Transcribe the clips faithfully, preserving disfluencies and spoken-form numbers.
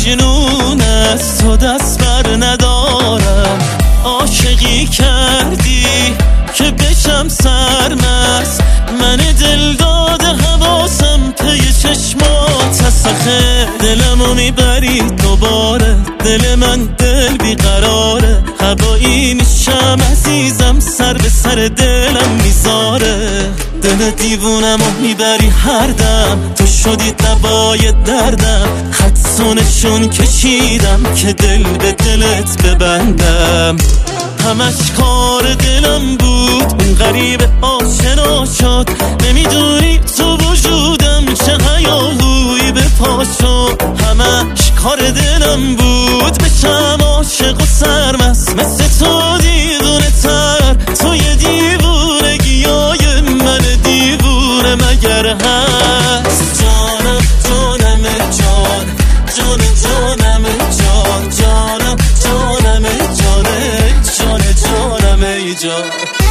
مجنون از تو دست بر ندارم. عاشقی کردی که بشم سرمست، من دل داده حواسم پی چشمات هست. آخه دلمو میبری دوباره، دل من دل بیقراره. هوایی میشم عزیزم، سر به سر دلم میذاره. دل دیوونمو میبری هر دم، تو شدی دوای دردم. خطسونشون کشیدم که دل به دلت ببندم. همش کار دلم بود، اون غریب آشنا شد. نمیدونی تو وجودم چه هیاهویی به پا شد. همش کار دلم بود، بشم عاشق و سرمست مثل تو دیوونه تر. تو یه دیوونگیای من دیوونه مگر هست؟ جانم جانم جان، جان جانم جان، جانم جانم جانه، جان جانم ای جان.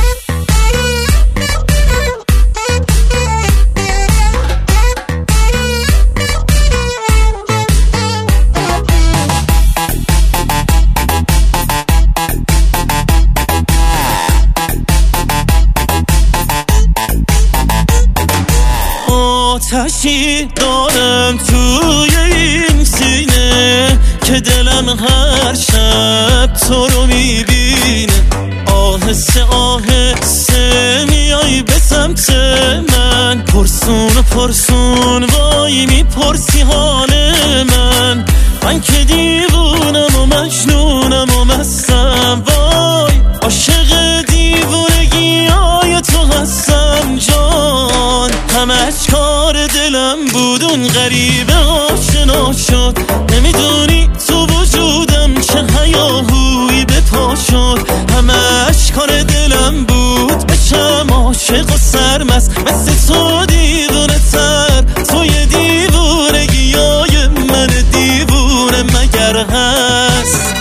آتشی دارم توی این سینه که دلم هر شب تو رو میبینه. آهسته آهسته میای به سمت من، پرسون و پرسون وای میپرسی حال من. من که دیوونم و مجنونم و مستم، وای عاشق دیوونگی های تو هستم جان. همش کار دلم بود، اون غریبه آشنا شد. نمیدونی تو وجودم چه هیاهویی به پا شد. همش کار دلم بود، بشم عاشق و سرمست مثل تو دیوونه تر. تو یه دیوونگیای من دیوونه مگر هست؟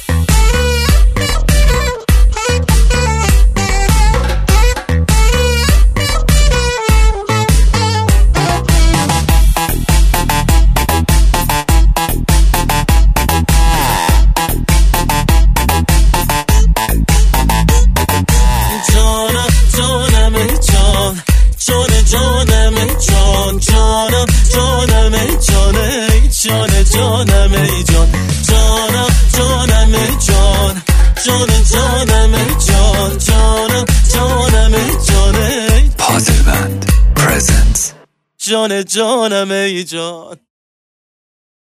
جانم جان، جانم جانم جانه، جان جانم ای جان. جانم جانم جان، جان جانم جان، جانم جانم جانه. پازل بند پرزنتس. جان جانم ای جان.